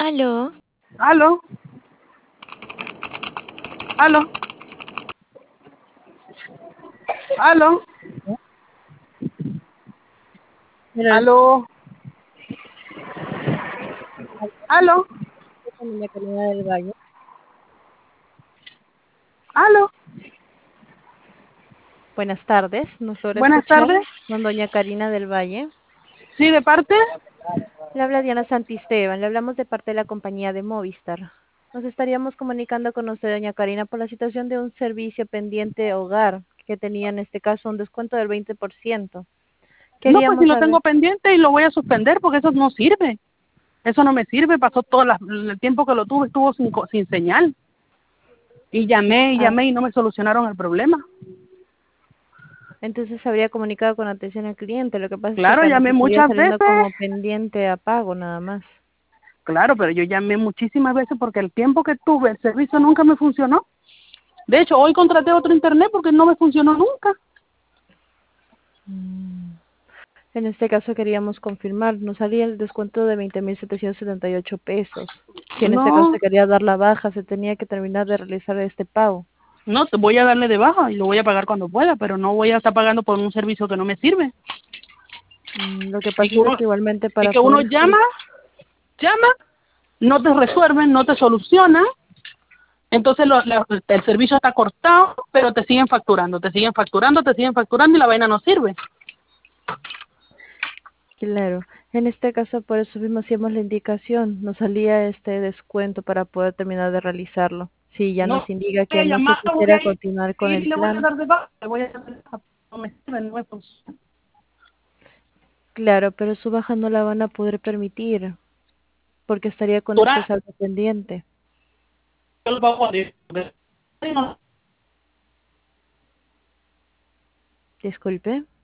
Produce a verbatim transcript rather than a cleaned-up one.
Aló. Aló. Aló. Aló. Mira, Aló. Aló. en la calidad del Valle. Aló. Buenas tardes, ¿nos logra Buenas escuchar? tardes. Con doña Karina del Valle. Sí, de parte. Le habla Diana Santisteban, le hablamos de parte de la compañía de Movistar. Nos estaríamos comunicando con usted, doña Karina, por la situación de un servicio pendiente hogar que tenía en este caso un descuento del veinte por ciento. No, pues si Queríamos lo saber, tengo pendiente y lo voy a suspender porque eso no sirve. Eso no me sirve. Pasó todo la- el tiempo que lo tuve, estuvo sin, co- sin señal. Y llamé y ah, llamé y no me solucionaron el problema. entonces se habría comunicado con atención al cliente. Lo que pasa es que Claro, acá nos llamé estaría muchas saliendo veces. como pendiente a pago nada más. Claro, pero yo llamé muchísimas veces porque el tiempo que tuve, el servicio nunca me funcionó. De hecho, hoy contraté otro internet porque no me funcionó nunca. Mm. En este caso queríamos confirmar, nos salía el descuento de veinte mil setecientos setenta y ocho pesos. Si en este caso No, se quería dar la baja, se tenía que terminar de realizar este pago. no, te voy a darle de baja y lo voy a pagar cuando pueda, pero no voy a estar pagando por un servicio que no me sirve. Mm, Lo que Y pasa que es uno, que igualmente y para que uno poder... llama, sol- llama, no te resuelven, no te solucionan, entonces lo- la- el servicio está cortado, pero te siguen facturando, te siguen facturando, te siguen facturando y la vaina no sirve. Claro, en este caso por eso mismo hacíamos la indicación, nos salía este descuento para poder terminar de realizarlo. Si ya No nos indica voy a que no se llamar, voy quisiera a ir continuar con y el le voy a plan, dar de baja, le voy a dar de baja, no me sirve, no me funciona. claro, pero su baja no la van a poder permitir porque estaría con este Facturar, saldo pendiente. yo lo pago a Dios. No, Disculpe.